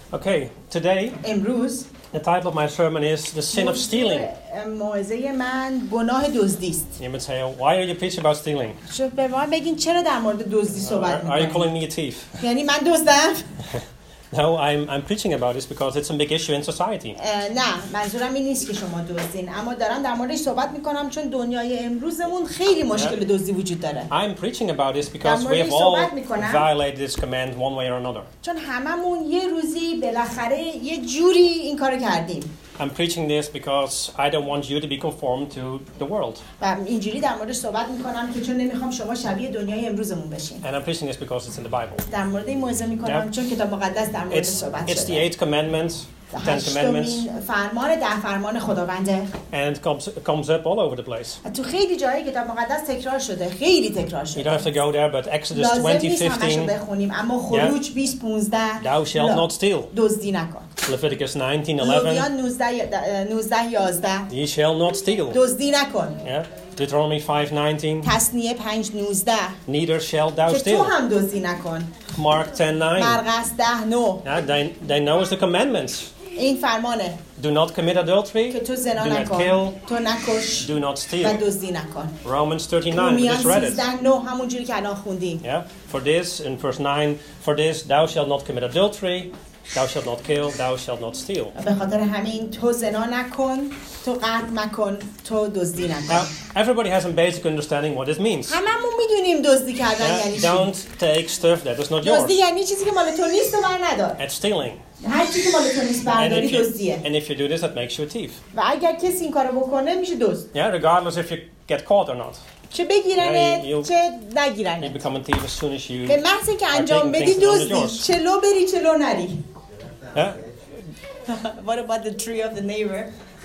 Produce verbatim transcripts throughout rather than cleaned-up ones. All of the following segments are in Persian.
Okay, today امروز the title of my sermon is The Sin of Stealing. موعظه من گناه دزدی است. You would say, why are you preaching about stealing? شما به ما بگین چرا در مورد دزدی صحبت Are, are you می‌کنید؟ calling me a thief? یعنی من دزدم؟ No, I'm I'm preaching about this because it's a big issue in society. نه، منظورم این نیست که شما دزدین، اما دارم در موردش صحبت می‌کنم چون دنیای امروزمون خیلی مشکل دزدی وجود داره. I'm preaching about this because we have all violated this command one way or another. چون هممون یه روزی بالاخره یه جوری این کارو کردیم. I'm preaching this because I don't want you to be conformed to the world. و اینجوری در موردش صحبت می‌کنم که چون نمی‌خوام شما شبیه دنیای امروزمون بشین. And I'm preaching this because it's in the Bible. در مورد این موعظه می‌کنم چون کتاب مقدس در موردش صحبت شده. It's the eighth commandment, ten commandments. فرمان ده فرمان خداونده. And it comes it comes up all over the place. تو خیلی جای کتاب مقدس تکرار شده، خیلی تکرار شده. You don't have to go there, but Exodus twenty fifteen. بخونیم، اما خروج بیست پانزده. Thou shalt not steal. دزدی نکن. Leviticus nineteen eleven. لویان نوزده یازده. Ye shall not steal. دزدی نکن. Yeah. Deuteronomy five nineteen. تثنیه پنج نوزده. Neither shalt thou steal. که تو هم دزدی نکن. Mark ten nine. مرقس ده نه. Yeah, they they know the commandments. این فرمانه. Do not commit adultery. که تو زنا Do not نکن. kill. تو نکش. Do not steal. و دزدی نکن. Romans thirteen nine. رومیان Just read it. سیزده نه همونجوری که الان خوندیم. Yeah. For this in verse nine. For this thou shalt not commit adultery. Thou shalt not kill, thou shalt not steal. به خاطر همین تو زنا نکن، تو قتل مکن، تو دزدی نکن. Now, everybody has a basic understanding what this means. هممون میدونیم دزدی کردن یعنی چی. Don't take stuff that is not yours. دزدی یعنی چیزی که مال تو نیست و بر ندار. That's stealing. هر چیزی که مال تو نیست برداری دزدیه. And if you do this, that makes you a thief. و اگر کسی این کارو بکنه میشه دزد. Yeah, regardless if you get caught or not. چه بگیرنه Yeah, چه نگیرنه. You become a thief as soon as you. به محض که انجام بدی دزدی. چلو بری چلو نری. Yeah. What about the tree of the neighbor?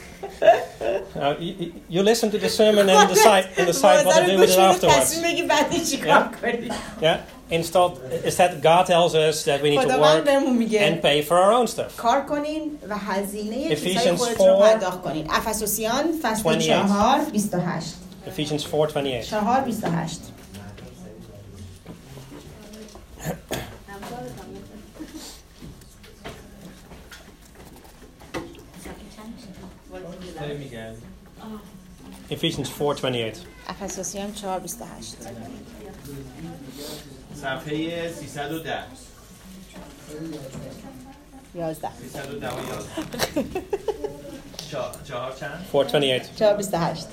Uh, you, you listen to the sermon and decide, and decide what to do with it afterwards. Yeah. Instead, instead, God tells us that we need to work and pay for our own stuff. Ephesians four twenty-eight. Ephesians four twenty-eight. Ephesians four twenty-eight. افسوسیان چهار بیست و هشت. صفحه سیصد و ده. یازده. سیصد و ده و یازده. چهار چند؟ four twenty-eight. چهار بیست و هشت.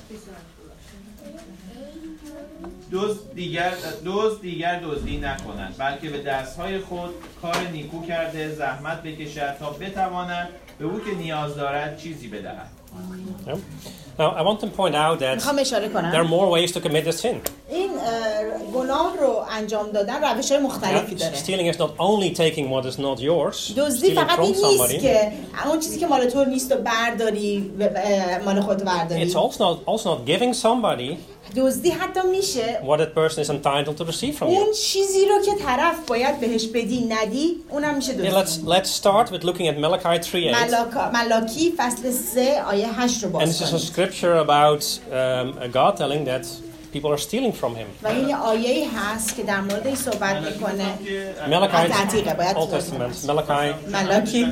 دزد دیگر دزد دیگر دزدی نکند، بلکه به دستهای خود کار نیکو کرده زحمت بکشد تا بتواند به او که نیاز دارد چیزی بدهد. Yeah. Now, I want to point out that there are more ways to commit this sin. این گناه رو انجام دادن روش‌های مختلفی داره. Stealing is not only taking what is not yours. دزدی فقط این نیست که اون چیزی که مال تو نیست و برداری مال خودت برداری. It's also not also not giving somebody دزدی حتی میشه what that person is entitled to receive from you. اون چیزی رو که طرف باید بهش بدی ندی، اونم میشه دزدی. Yeah, let's let's start with looking at Malachi three eight. ملاکی فصل سه آیه هشت رو باز کنیم. And this is a scripture about um, God telling that people are stealing from him. و این آیه‌ای هست که در مورد این صحبت میکنه. Malachi, Old Testament. Malachi. ملاکی.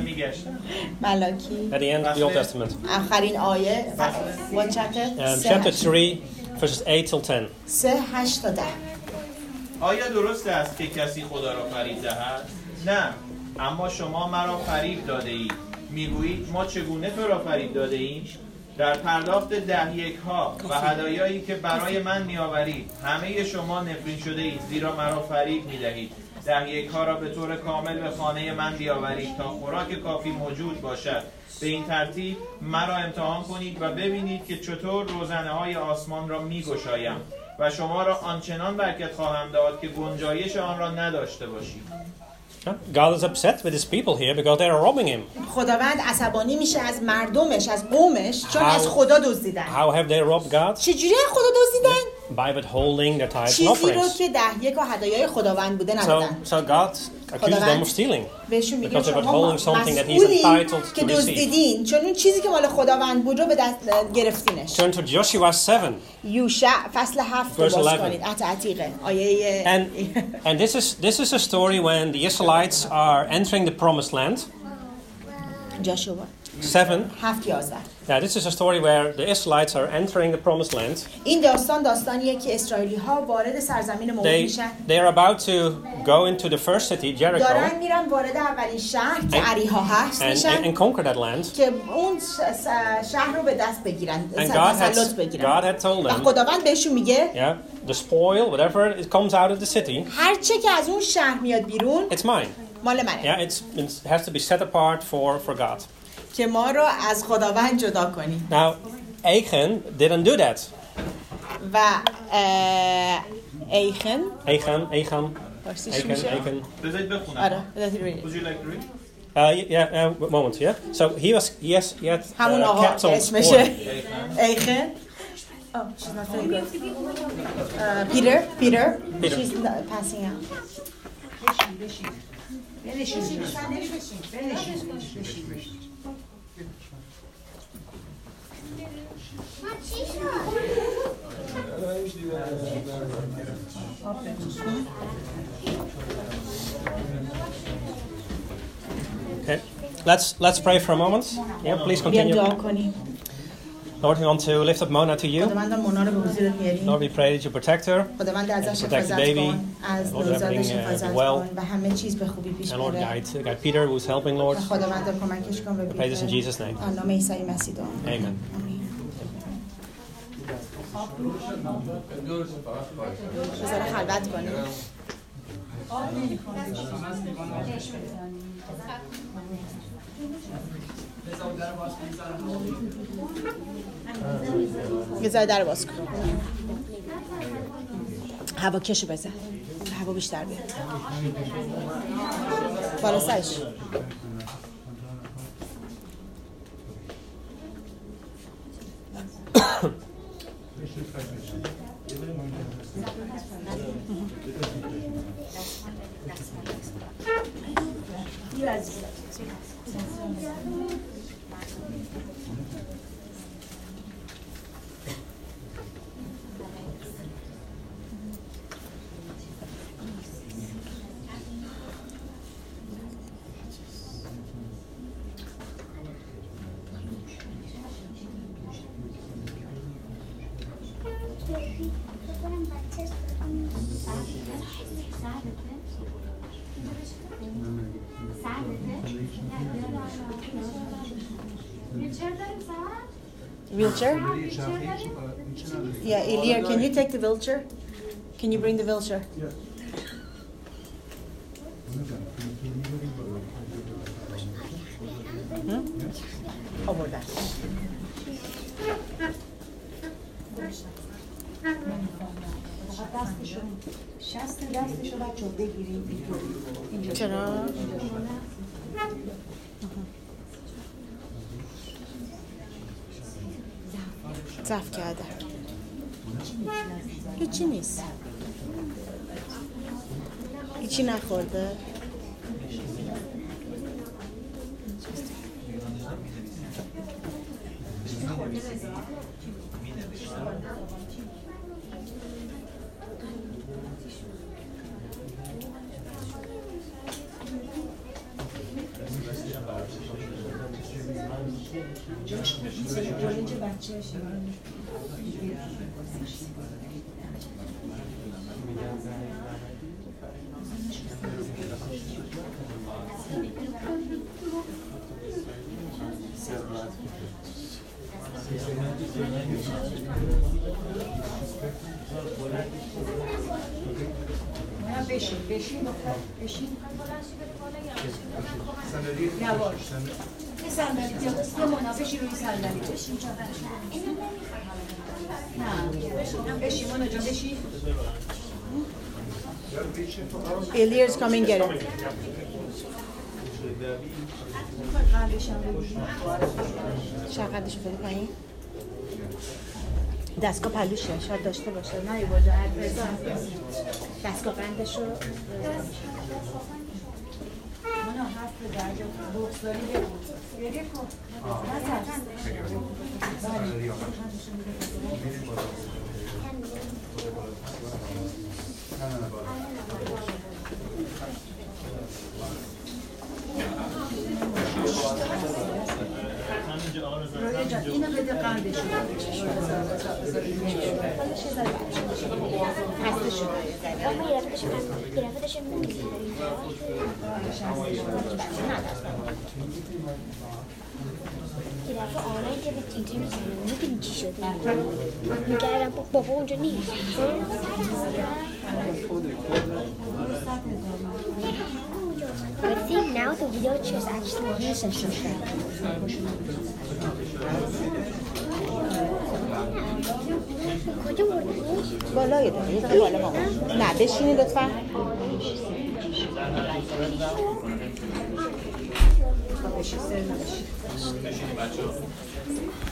ملاکی. At the end of the Old Testament. آخرین آیه. What chapter? Um, chapter three, verses eight till ten. سه هشت تا ده. آیا درست است که کسی خدا را فریب دهد؟ نه، اما شما مرا فریب داده اید. میگویید ما چگونه تو را فریب داده ایم؟ در پرداخت ده یک ها و هدایایی که برای من میآورید همه شما نفرین شده اید، زیرا مرا فریب میدهید. ده یک ها را به طور کامل به خانه من بیاورید تا خوراک کافی موجود باشد. به این ترتیب مرا امتحان کنید و ببینید که چطور روزنه های آسمان را میگشایم و شما را آنچنان برکت خواهم داد که گنجایش آن را نداشته باشید. God is upset with his people here because they are robbing him. خداوند عصبانی میشه از مردمش، از قومش، چون از خدا دزدیدن. How have they robbed God? چجوری خدا دزدیدن؟ By withholding their tithes and چیزی رو offerings. که ده یک و هدایای خداوند بوده ندادن. So, so God accused them of stealing بهشون میگه because they're شما withholding something that he's entitled که to receive. دزدیدین، چون اون چیزی که مال خداوند بود رو به دست گرفتینش. Turn to Joshua seven. یوشع فصل هفت رو باز کنید. عتیقه آیه. And and this is this is a story when the Israelites are entering the promised land. جاشوا seven. هفت یازده. Now, this is a story where the Israelites are entering the promised land. این داستان داستانیه که اسرائیلی ها وارد سرزمین موعود They, میشن. they are about to go into the first city, Jericho, دارن میرن وارد اولین شهر که عریها هست and, میشن and, and conquer that land. که اون شهر رو به دست بگیرن، And God had, تسلط God بگیرن. had told و them, خداوند بهشون میگه yeah, the spoil, whatever it comes out of the city, هر چه که از اون شهر میاد بیرون it's mine. مال منه. Yeah, it's, it has to be set apart for, for God. که ما رو از خداوند جدا کنی. Now, Achan didn't do that. و ایخن Achan, Achan, فارسیش Achan, میشه؟ Achan. بذارید بخونم. آره بذارید read it. Would you like to read? Uh, yeah, uh, moment, yeah. So he was, yes, he had همون uh, آقا kept که on اسمشه spoil. ایخن. Oh, she's not very good. Uh, Peter, Peter, Peter. she's not passing out. Okay, let's let's pray for a moment. Yeah, please بیام continue. دعا کنیم. Lord, we want to lift up Mona to you. خداوند مونا رو به حضورت میاریم. Lord, we pray that you protect her. خداوند ازش protect the حفاظت baby. کن، از Lord, نوزادش everything, uh, حفاظت well. کن و همه چیز به خوبی پیش And Lord, بره. guide, guide Peter who's helping, Lord. و خداوند کمکش کن به Pray this in بیاره. Jesus' name. در نام عیسی مسیح دعا می‌کنم. Amen. آمین. بذاره خلوت کنیم. بذاره در باز کن. هوا کشو بزن. هوا بیشتر بیاد. بالا سرش. Wheelchair? Yeah, Elia, can you take the wheelchair? Can you bring the wheelchair? Hmm? Over that. چرا؟ ضعف کرده. هیچی نیست. هیچی نخورده. بشین بشین بشین نواش یه صندلی یه منافشی روی صندلی بشین نه بشین مونا جان بشین Elia's coming get it شقدشو بده پایین دستگاه پلوشه شاید داشته باشه نه یه باجه دستگاه بندشو منو هست به درجه بغزداری بگو گریه کن نترس رویا جان اینو بده قندش رو خسته شده اما یه رفتش من یه رفتش من یه دفعه آنلاین که به تیتر میزنم میدونی چی شده میگردم بابا اونجا نیست But see, now the wheelchair is actually useful. کجا بردنش؟ بالای داره یه بالا ماما نه بشینی لطفا بشین سر نبشین